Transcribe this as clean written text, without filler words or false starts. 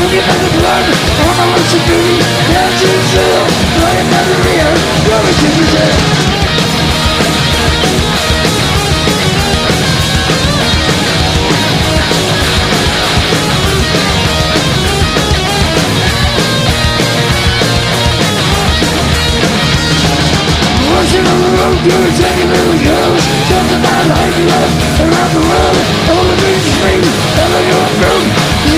looking at the blood on my lips of beauty. Down to the trail, lying by the rear, going to the tail. Rushing on the road, doing taking little girls, jumping out like love around the world, all the big streets, telling your room.